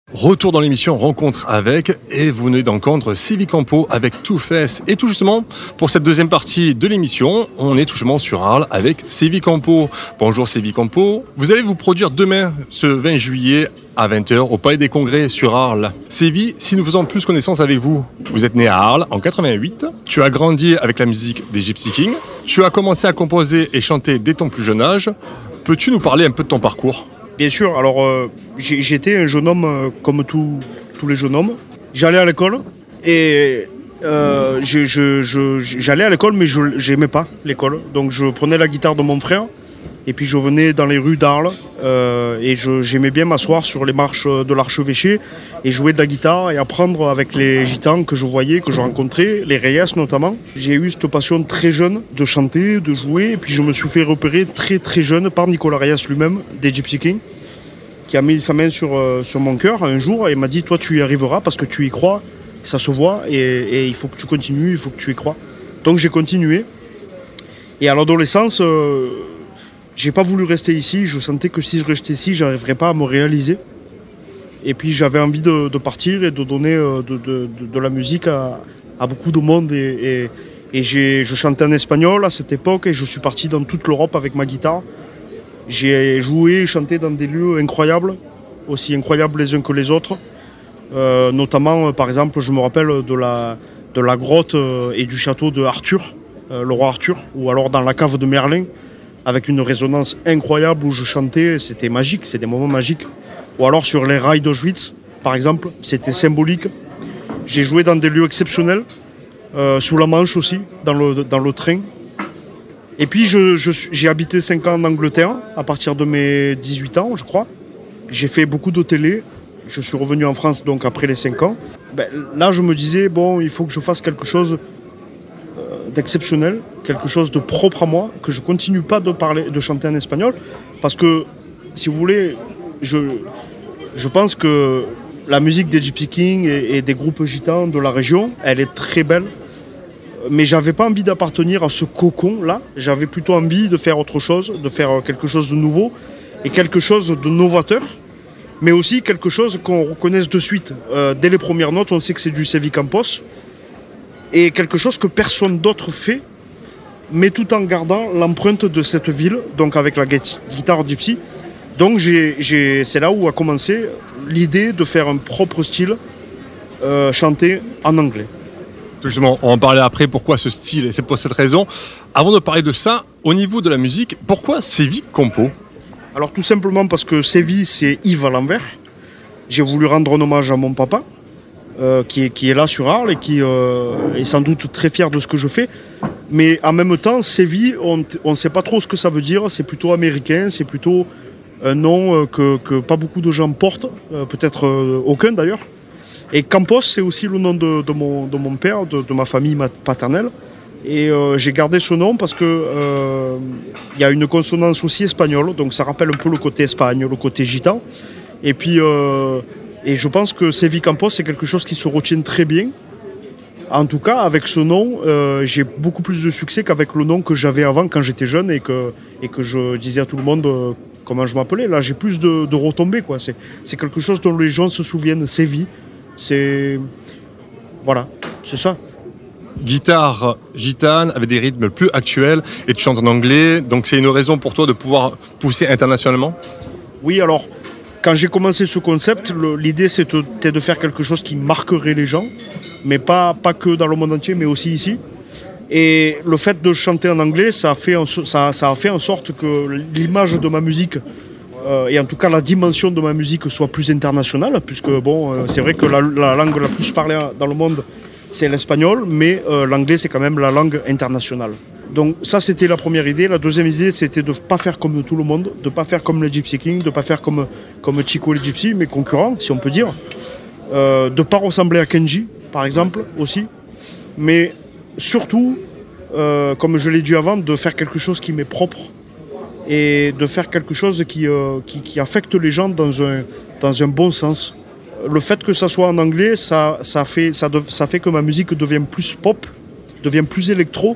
Retour dans l'émission Rencontre avec, et vous venez d'entendre Sylvie Campo avec Two Face. Et tout justement, pour cette deuxième partie de l'émission, on est tout justement sur Arles avec Sylvie Campo. Bonjour Sylvie Campo. Vous allez vous produire demain, ce 20 juillet, à 20h, au Palais des Congrès sur Arles. Sylvie, si nous faisons plus connaissance avec vous, vous êtes née à Arles en 88, tu as grandi avec la musique des Gypsy Kings, tu as commencé à composer et chanter dès ton plus jeune âge. Peux-tu nous parler un peu de ton parcours ? Bien sûr, alors j'étais un jeune homme comme tous les jeunes hommes. J'allais à l'école et j'allais à l'école mais je n'aimais pas l'école. Donc je prenais la guitare de mon frère et puis je venais dans les rues d'Arles et j'aimais bien m'asseoir sur les marches de l'archevêché et jouer de la guitare et apprendre avec les gitans que je voyais, que je rencontrais, les Reyes notamment. J'ai eu cette passion très jeune de chanter, de jouer, et puis je me suis fait repérer très très jeune par Nicolas Reyes lui-même, des Gypsy Kings, qui a mis sa main sur mon cœur un jour et m'a dit « Toi tu y arriveras parce que tu y crois, ça se voit et il faut que tu continues, il faut que tu y crois. » Donc j'ai continué et à l'adolescence, j'ai pas voulu rester ici, je sentais que si je restais ici, j'arriverais pas à me réaliser. Et puis j'avais envie de partir et de donner de la musique à beaucoup de monde. Et je chantais en espagnol à cette époque et je suis parti dans toute l'Europe avec ma guitare. J'ai joué et chanté dans des lieux incroyables, aussi incroyables les uns que les autres. Notamment, par exemple, je me rappelle de la grotte et du château de Arthur, le roi Arthur, ou alors dans la cave de Merlin, avec une résonance incroyable où je chantais, c'était magique, c'est des moments magiques. Ou alors sur les rails d'Auschwitz, par exemple, c'était symbolique. J'ai joué dans des lieux exceptionnels, sous la Manche aussi, dans le train. Et puis j'ai habité 5 ans en Angleterre, à partir de mes 18 ans, je crois. J'ai fait beaucoup de télé, je suis revenu en France donc après les 5 ans. Là je me disais, bon, il faut que je fasse quelque chose d'exceptionnel, quelque chose de propre à moi, que je continue pas de chanter en espagnol, parce que, si vous voulez, je pense que la musique des Gypsy Kings et des groupes gitans de la région, elle est très belle, mais j'avais pas envie d'appartenir à ce cocon-là, j'avais plutôt envie de faire autre chose, de faire quelque chose de nouveau, et quelque chose de novateur, mais aussi quelque chose qu'on reconnaisse de suite. Dès les premières notes, on sait que c'est du Sylvie Campos, et quelque chose que personne d'autre fait, mais tout en gardant l'empreinte de cette ville, donc avec la guitare gypsy. Donc c'est là où a commencé l'idée de faire un propre style chanté en anglais. Justement, on va en parler après, pourquoi ce style, et c'est pour cette raison. Avant de parler de ça, au niveau de la musique, pourquoi Sylvie Campo ? Alors tout simplement parce que Sylvie, c'est Yves à l'envers. J'ai voulu rendre un hommage à mon papa, qui est là sur Arles et qui est sans doute très fier de ce que je fais. Mais en même temps, Sylvie, on ne sait pas trop ce que ça veut dire. C'est plutôt américain, c'est plutôt un nom que pas beaucoup de gens portent, peut-être aucun d'ailleurs. Et Campos, c'est aussi le nom de mon père, de ma famille paternelle. Et j'ai gardé ce nom parce que y a une consonance aussi espagnole, donc ça rappelle un peu le côté Espagne, le côté gitan. Et puis, et je pense que Sylvie Campos, c'est quelque chose qui se retient très bien. En tout cas, avec ce nom, j'ai beaucoup plus de succès qu'avec le nom que j'avais avant quand j'étais jeune et que je disais à tout le monde comment je m'appelais. Là, j'ai plus de retombées, quoi. C'est quelque chose dont les gens se souviennent. Sylvie, voilà, c'est ça. Guitare gitane avec des rythmes plus actuels et tu chantes en anglais, donc c'est une raison pour toi de pouvoir pousser internationalement ? Oui, alors, quand j'ai commencé ce concept, l'idée c'était de faire quelque chose qui marquerait les gens, mais pas que dans le monde entier, mais aussi ici. Et le fait de chanter en anglais, ça a fait en sorte que l'image de ma musique, et en tout cas la dimension de ma musique, soit plus internationale, puisque bon, c'est vrai que la langue la plus parlée dans le monde, c'est l'espagnol, mais l'anglais, c'est quand même la langue internationale. Donc ça, c'était la première idée. La deuxième idée, c'était de ne pas faire comme tout le monde, de ne pas faire comme les Gypsy Kings, de ne pas faire comme Chico et les Gypsy, mes concurrents, si on peut dire. De ne pas ressembler à Kenji, par exemple, aussi. Mais surtout, comme je l'ai dit avant, de faire quelque chose qui m'est propre et de faire quelque chose qui affecte les gens dans un bon sens. Le fait que ça soit en anglais, ça fait que ma musique devient plus pop, devient plus électro,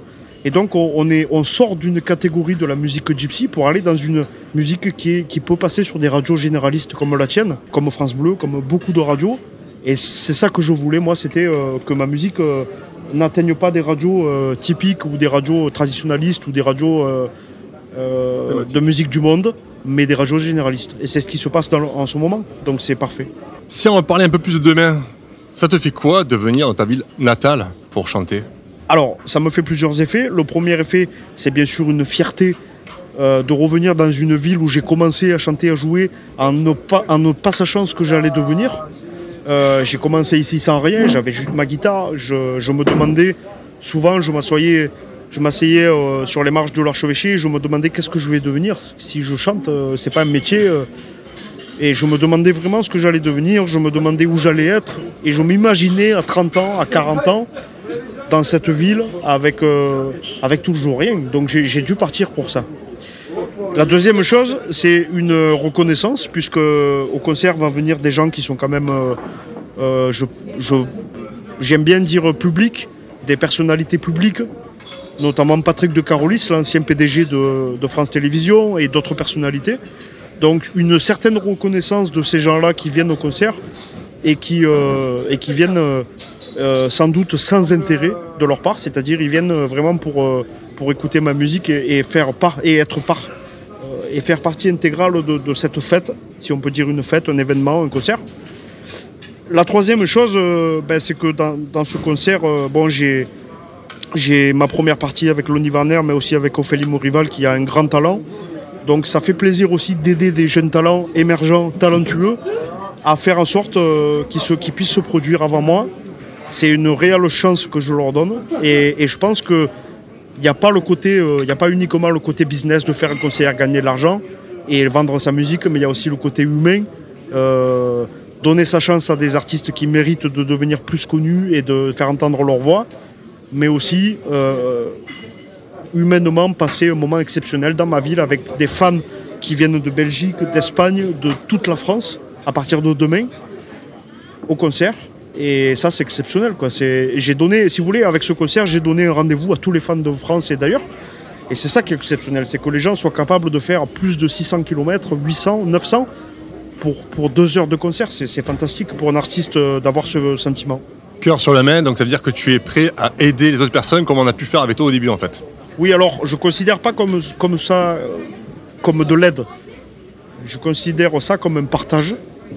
Et donc on sort d'une catégorie de la musique gypsy pour aller dans une musique qui peut passer sur des radios généralistes comme la tienne, comme France Bleu, comme beaucoup de radios. Et c'est ça que je voulais, moi, c'était que ma musique n'atteigne pas des radios typiques ou des radios traditionnalistes ou des radios de musique du monde, mais des radios généralistes. Et c'est ce qui se passe en ce moment, donc c'est parfait. Si on parlait un peu plus de demain, ça te fait quoi de venir dans ta ville natale pour chanter ? Alors, ça me fait plusieurs effets. Le premier effet, c'est bien sûr une fierté de revenir dans une ville où j'ai commencé à chanter, à jouer, en ne pas sachant ce que j'allais devenir. J'ai commencé ici sans rien, j'avais juste ma guitare. Je me demandais, souvent je m'asseyais sur les marches de l'archevêché et je me demandais qu'est-ce que je vais devenir. Si je chante, c'est pas un métier. Et je me demandais vraiment ce que j'allais devenir, je me demandais où j'allais être. Et je m'imaginais à 30 ans, à 40 ans, dans cette ville avec toujours rien. Donc j'ai dû partir pour ça. La deuxième chose, c'est une reconnaissance, puisque au concert vont venir des gens qui sont quand même, j'aime bien dire public, des personnalités publiques, notamment Patrick de Carolis, l'ancien PDG de France Télévisions, et d'autres personnalités. Donc une certaine reconnaissance de ces gens-là qui viennent au concert et qui viennent sans doute sans intérêt de leur part, c'est-à-dire ils viennent vraiment pour écouter ma musique et faire partie intégrale de cette fête, si on peut dire une fête, un événement, un concert. La troisième chose, c'est que dans ce concert, j'ai ma première partie avec Lonnie Warner, mais aussi avec Ophélie Morival qui a un grand talent. Donc ça fait plaisir aussi d'aider des jeunes talents émergents, talentueux, à faire en sorte qu'ils puissent se produire avant moi. C'est une réelle chance que je leur donne. Et je pense qu'il n'y a pas uniquement le côté business de faire un concert, gagner de l'argent et vendre sa musique, mais il y a aussi le côté humain. Donner sa chance à des artistes qui méritent de devenir plus connus et de faire entendre leur voix, mais aussi humainement passer un moment exceptionnel dans ma ville avec des fans qui viennent de Belgique, d'Espagne, de toute la France, à partir de demain, au concert. Et ça, c'est exceptionnel, quoi. J'ai donné, si vous voulez, avec ce concert, j'ai donné un rendez-vous à tous les fans de France et d'ailleurs. Et c'est ça qui est exceptionnel, c'est que les gens soient capables de faire plus de 600 km, 800, 900 pour 2 heures de concert. C'est fantastique pour un artiste d'avoir ce sentiment. Cœur sur la main, donc ça veut dire que tu es prêt à aider les autres personnes comme on a pu faire avec toi au début en fait. Oui, alors je ne considère pas comme ça, comme de l'aide. Je considère ça comme un partage.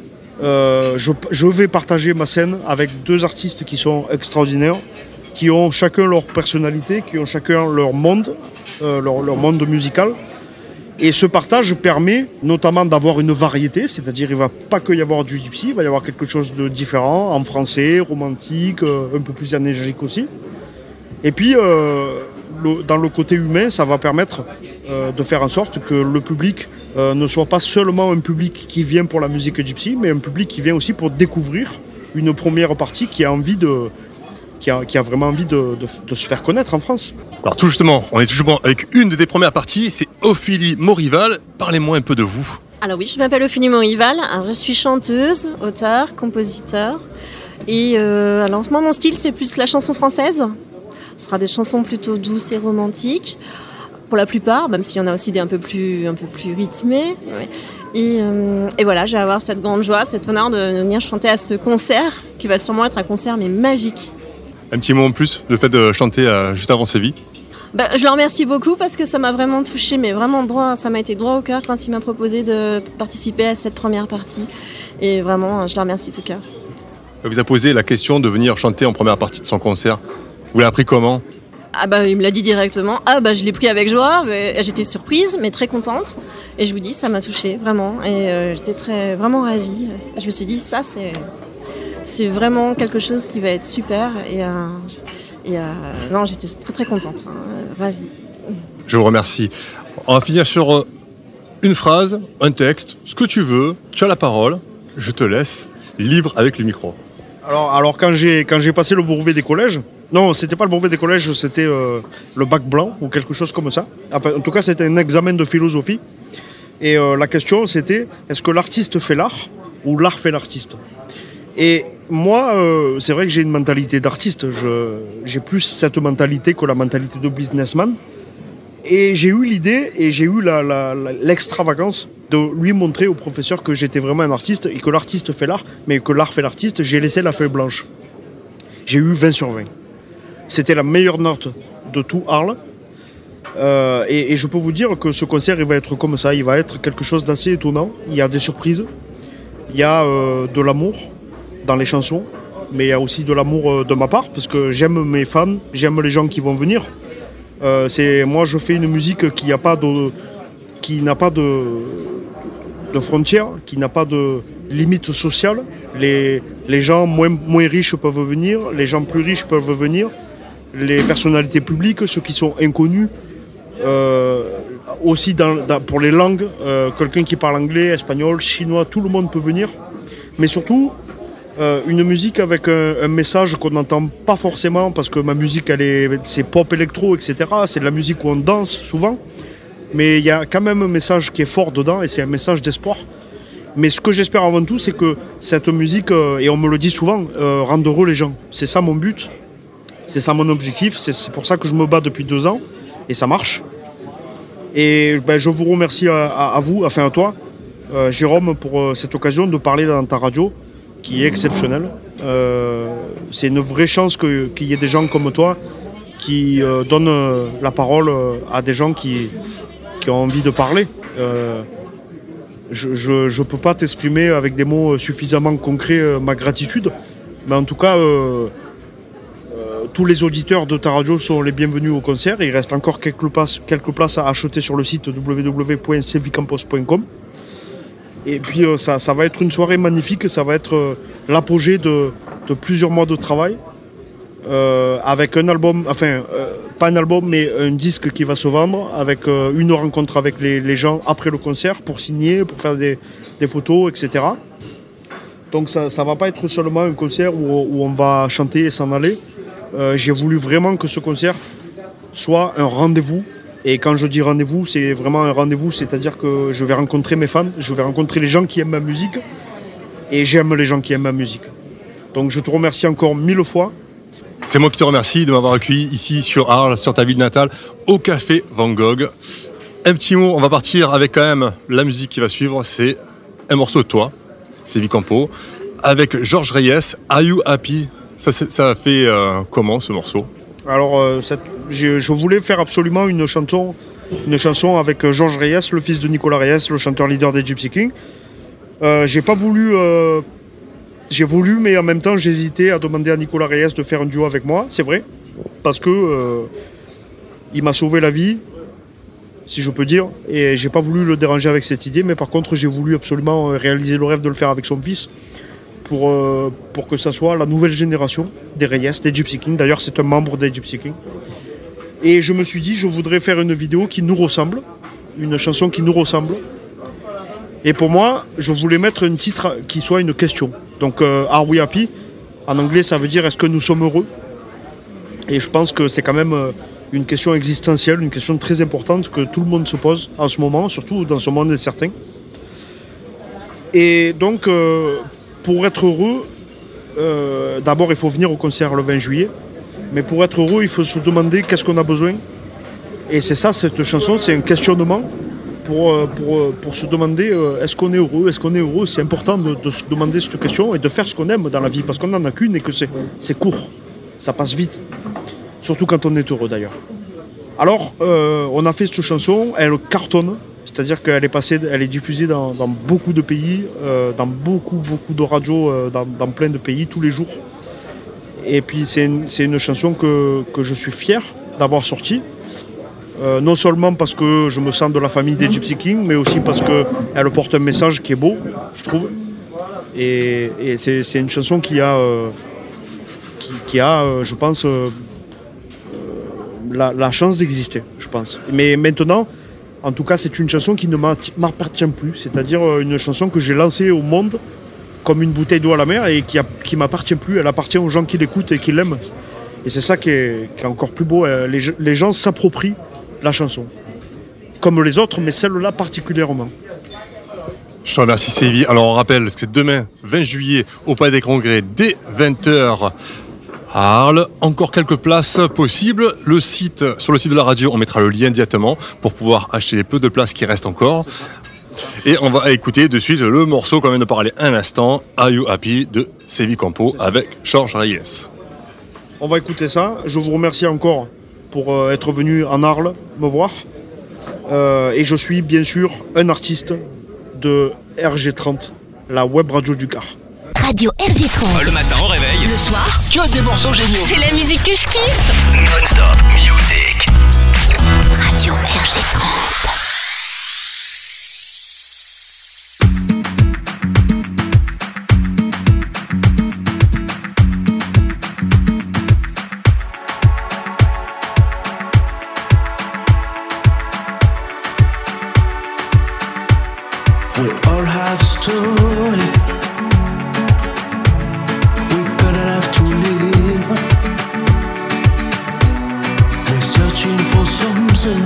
Je vais partager ma scène avec 2 artistes qui sont extraordinaires, qui ont chacun leur personnalité, qui ont chacun leur monde, leur monde musical. Et ce partage permet notamment d'avoir une variété, c'est-à-dire il ne va pas que y avoir du gypsy, il va y avoir quelque chose de différent, en français, romantique, un peu plus énergique aussi. Et puis, dans le côté humain, ça va permettre de faire en sorte que le public ne soit pas seulement un public qui vient pour la musique gypsy, mais un public qui vient aussi pour découvrir une première partie qui a vraiment envie de se faire connaître en France. Alors tout justement, on est toujours avec une des premières parties, c'est Ophélie Morival. Parlez-moi un peu de vous. Alors oui, je m'appelle Ophélie Morival, alors, je suis chanteuse, auteure, compositeur. Et alors moi, mon style, c'est plus la chanson française. Ce sera des chansons plutôt douces et romantiques, pour la plupart, même s'il y en a aussi des un peu plus rythmées. Ouais. Et voilà, je vais avoir cette grande joie, cet honneur de venir chanter à ce concert, qui va sûrement être un concert mais magique. Un petit mot en plus, le fait de chanter juste avant Séville. Je le remercie beaucoup parce que ça m'a vraiment touchée, mais vraiment ça m'a été droit au cœur quand il m'a proposé de participer à cette première partie. Et vraiment, je le remercie de tout cœur. Il vous a posé la question de venir chanter en première partie de son concert. Vous l'avez appris comment ? Il me l'a dit directement. Je l'ai pris avec joie. J'étais surprise, mais très contente. Et je vous dis, ça m'a touchée, vraiment. Et j'étais vraiment ravie. Je me suis dit, ça, c'est vraiment quelque chose qui va être super. Non, j'étais très très contente, ravie. Je vous remercie. On va finir sur une phrase, un texte, ce que tu veux. Tu as la parole. Je te laisse libre avec le micro. Alors quand j'ai passé le brevet des collèges, non, c'était pas le brevet des collèges, c'était le bac blanc ou quelque chose comme ça. Enfin, en tout cas, c'était un examen de philosophie. Et la question, c'était, est-ce que l'artiste fait l'art ou l'art fait l'artiste ? Et moi, c'est vrai que j'ai une mentalité d'artiste. J'ai plus cette mentalité que la mentalité de businessman. Et j'ai eu l'idée et j'ai eu l'extravagance de lui montrer au professeur que j'étais vraiment un artiste et que l'artiste fait l'art, mais que l'art fait l'artiste. J'ai laissé la feuille blanche. J'ai eu 20 sur 20. C'était la meilleure note de tout Arles. Et je peux vous dire que ce concert, il va être comme ça. Il va être quelque chose d'assez étonnant. Il y a des surprises. Il y a de l'amour dans les chansons. Mais il y a aussi de l'amour de ma part, parce que j'aime mes fans, j'aime les gens qui vont venir. Moi, je fais une musique qui n'a pas de frontières, qui n'a pas de limite sociale. Les gens moins riches peuvent venir, les gens plus riches peuvent venir, les personnalités publiques, ceux qui sont inconnus. Aussi pour les langues, quelqu'un qui parle anglais, espagnol, chinois, tout le monde peut venir. Mais surtout, une musique avec un message qu'on n'entend pas forcément, parce que ma musique, c'est pop électro, etc. C'est de la musique où on danse souvent. Mais il y a quand même un message qui est fort dedans, et c'est un message d'espoir. Mais ce que j'espère avant tout, c'est que cette musique, et on me le dit souvent, rende heureux les gens. C'est ça mon but, c'est ça mon objectif, c'est pour ça que je me bats depuis 2 ans, et ça marche. Et je vous remercie à toi, Jérôme, pour cette occasion de parler dans ta radio, qui est exceptionnelle. C'est une vraie chance qu'il y ait des gens comme toi qui donnent la parole à des gens qui ont envie de parler. Je ne peux pas t'exprimer avec des mots suffisamment concrets ma gratitude, mais en tout cas, tous les auditeurs de ta radio sont les bienvenus au concert. Il reste encore quelques places à acheter sur le site www.cvicampos.com. Et puis ça va être une soirée magnifique, ça va être l'apogée de plusieurs mois de travail, avec un album, pas un album, mais un disque qui va se vendre, avec une rencontre avec les gens après le concert pour signer, pour faire des photos, etc. Donc ça ne va pas être seulement un concert où on va chanter et s'en aller. J'ai voulu vraiment que ce concert soit un rendez-vous. Et quand je dis rendez-vous, c'est vraiment un rendez-vous, c'est-à-dire que je vais rencontrer mes fans, je vais rencontrer les gens qui aiment ma musique, et j'aime les gens qui aiment ma musique. Donc je te remercie encore 1000 fois. C'est moi qui te remercie de m'avoir accueilli ici sur Arles, sur ta ville natale, au Café Van Gogh. Un petit mot, on va partir avec quand même la musique qui va suivre, c'est un morceau de toi, c'est Vicampo, avec Georges Reyes, Are You Happy? Ça fait comment ce morceau? Alors, je voulais faire absolument une chanson avec Georges Reyes, le fils de Nicolas Reyes, le chanteur leader des Gypsy Kings. J'ai voulu, mais en même temps, j'hésitais à demander à Nicolas Reyes de faire un duo avec moi, c'est vrai, parce que il m'a sauvé la vie, si je peux dire, et j'ai pas voulu le déranger avec cette idée, mais par contre, j'ai voulu absolument réaliser le rêve de le faire avec son fils. Pour que ça soit la nouvelle génération des Reyes, des Gypsy Kings. D'ailleurs, c'est un membre des Gypsy Kings. Et je me suis dit, je voudrais faire une vidéo qui nous ressemble, une chanson qui nous ressemble. Et pour moi, je voulais mettre un titre qui soit une question. Donc, Are We Happy? En anglais, ça veut dire est-ce que nous sommes heureux? Et je pense que c'est quand même une question existentielle, une question très importante que tout le monde se pose en ce moment, surtout dans ce monde incertain. Et donc, pour être heureux, d'abord il faut venir au concert le 20 juillet, mais pour être heureux, il faut se demander qu'est-ce qu'on a besoin. Et c'est ça, cette chanson, c'est un questionnement pour se demander est-ce qu'on est heureux, C'est important de se demander cette question et de faire ce qu'on aime dans la vie, parce qu'on n'en a qu'une et que c'est court, ça passe vite, surtout quand on est heureux d'ailleurs. Alors, on a fait cette chanson, elle cartonne. C'est-à-dire qu'elle est diffusée dans beaucoup de pays, dans beaucoup de radios, dans plein de pays, tous les jours. Et puis c'est une chanson que je suis fier d'avoir sortie. Non seulement parce que je me sens de la famille des Gypsy Kings, mais aussi parce qu'elle porte un message qui est beau, je trouve. Et c'est une chanson qui a, je pense, la chance d'exister, je pense. Mais maintenant, en tout cas, c'est une chanson qui ne m'appartient plus. C'est-à-dire une chanson que j'ai lancée au monde comme une bouteille d'eau à la mer et qui ne m'appartient plus. Elle appartient aux gens qui l'écoutent et qui l'aiment. Et c'est ça qui est encore plus beau. Les gens s'approprient la chanson. Comme les autres, mais celle-là particulièrement. Je te remercie Sévi. Alors on rappelle que c'est demain, 20 juillet, au Palais des Congrès, dès 20h à Arles. Encore quelques places possibles. Sur le site de la radio, on mettra le lien directement pour pouvoir acheter les peu de places qui restent encore. Et on va écouter de suite le morceau qu'on vient de parler un instant, Are You Happy de Sévi Campo avec Georges Reyes. On va écouter ça. Je vous remercie encore pour être venu en Arles me voir. Et je suis bien sûr un artiste de RG30, la web radio du Gard. Radio RG30. Le matin au réveil. Le soir, Que des morceaux géniaux. c'est la musique que je kiffe. Non-stop music. Radio RG30. We all have story. We're gonna have to live. We're searching for something,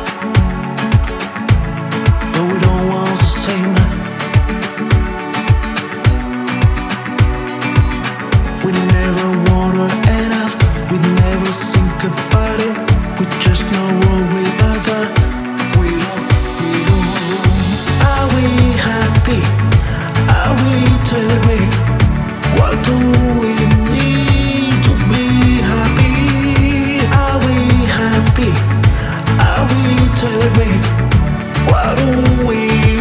but we don't want the same. We never wanna enough. We never think about it. We just know what we ever. We don't. Are we happy? Are we terrible? What do we need to be happy? Are we happy? Are we terrible? What do we